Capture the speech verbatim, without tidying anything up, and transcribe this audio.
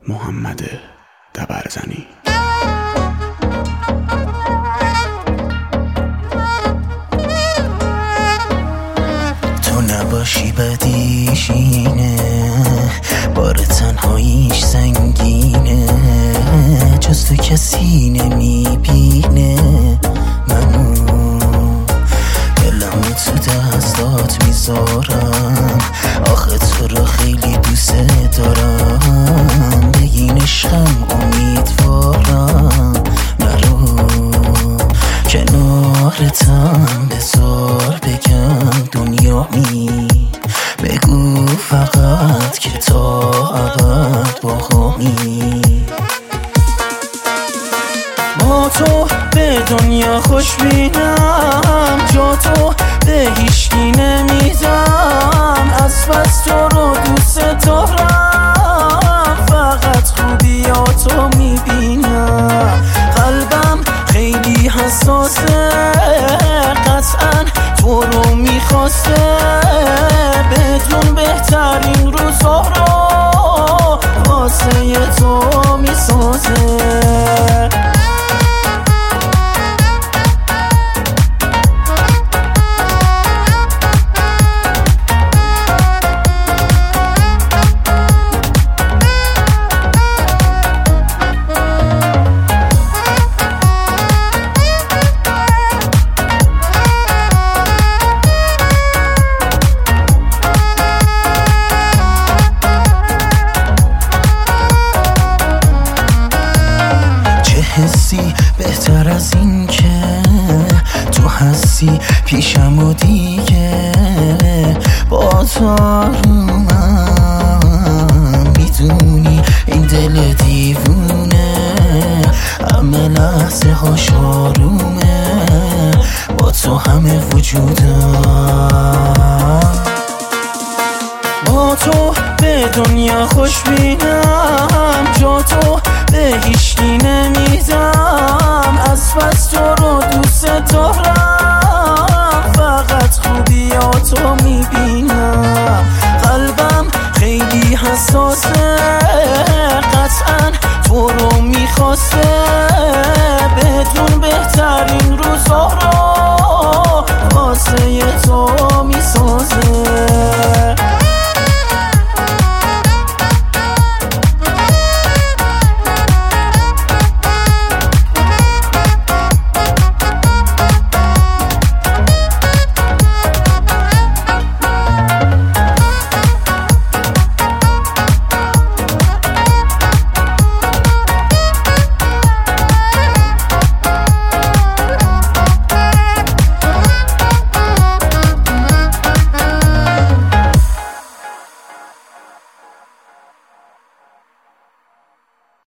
محمد دبرزنی. تو نباشی بدیش اینه، بار تنهاییش سنگینه، جز تو کسی نمیبینه. منو دلمو تو دستات میذارم، آخه تو رو خیلی دوست دارم. بگین عشقم امیدوارم، نرو کنارتم، بذار بگم دنیا می بگو فقط که تا ابد با همی. با تو به دنیا خوش بینم، جا تو به هیچکی نمیدم. از پس تو رو دوست دارم، فقط خوبیاتو میبینم. قلبم خیلی حساسه، قطعا تو رو میخواسته. بدون بهترین روزا رو واسه تو میسازه. حسی بهتر از این که تو هستی پیشم و دیگه با تو آرومم. میدونی این دل دیوونه همه لحظه هاش آرومه، با تو همه وجودم. با تو به دنیا خوش بینم، جا تو به هیچکی نمیدم. از پس تو رو دوست دارم، فقط خوبیاتو میبینم. قلبم خیلی حساسه،